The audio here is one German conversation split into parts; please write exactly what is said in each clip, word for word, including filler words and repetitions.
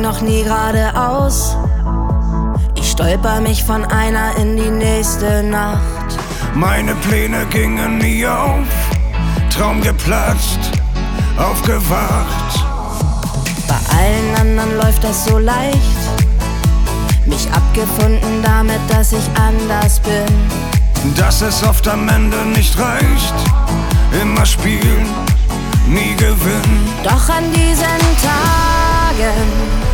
ging noch nie geradeaus. Ich stolper mich von einer in die nächste Nacht. Meine Pläne gingen nie auf, Traum geplatzt, aufgewacht. Bei allen anderen läuft das so leicht. Mich abgefunden damit, dass ich anders bin. Dass es oft am Ende nicht reicht. Immer spielen, nie gewinnen. Doch an diesen Tagen,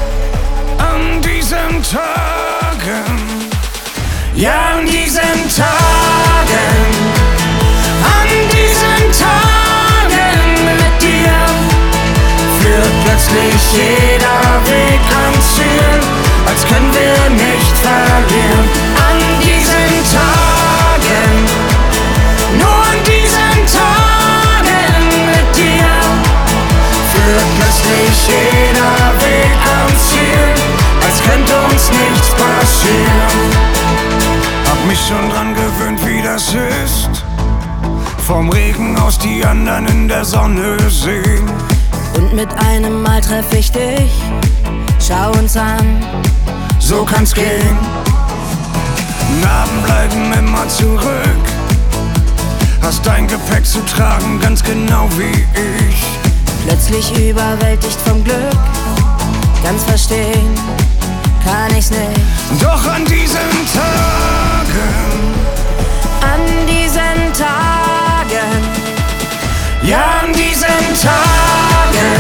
an diesen Tagen, ja an diesen Tagen, an diesen Tagen mit dir führt plötzlich jeder Weg ans Ziel, als können wir nicht verlieren. An diesen Tagen, nur an diesen Tagen mit dir führt plötzlich jeder Weg ans Ziel, als könnte uns nichts passieren. Hab mich schon dran gewöhnt, wie das ist, vom Regen aus die anderen in der Sonne sehen. Und mit einem Mal treff ich dich, schau uns an, so kann's gehen. Narben bleiben immer zurück, hast dein Gepäck zu tragen, ganz genau wie ich. Plötzlich überwältigt vom Glück, ganz verstehen kann ich's nicht. Doch an diesen Tagen, an diesen Tagen, ja an diesen Tagen,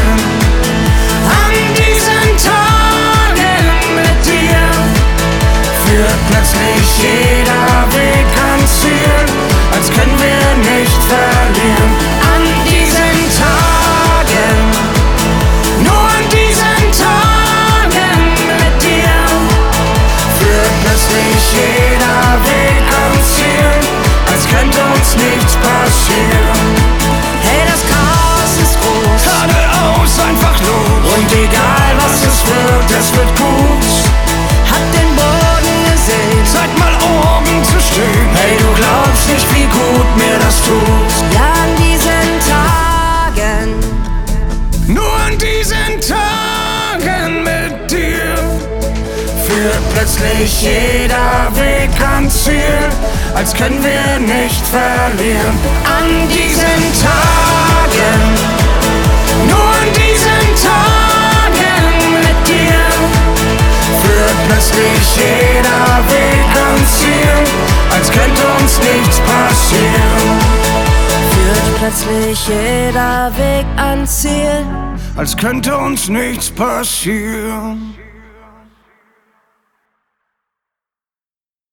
an diesen Tagen mit dir führt plötzlich jeder Weg ans Ziel, als können wir nicht verlieren. An diesen Tagen, nur an diesen Tagen mit dir führt plötzlich jeder Weg ans Ziel, als könnte uns nichts passieren. hey, das Chaos ist groß, Geradeaus, einfach los. und egal was es wird, es wird gut. hat den Boden gesehen. Zeit mal oben zu stehen. Hey, du glaubst nicht, wie gut mir das tut. Ja, an diesen Tagen, Nur an diesen Tagen mit dir führt plötzlich jeder Weg ans Ziel, als können wir nicht verlieren. An diesen Tagen, nur an diesen Tagen mit dir führt plötzlich jeder Weg ans Ziel, als könnte uns nichts passieren. führt plötzlich jeder Weg ans Ziel. Als könnte uns nichts passieren.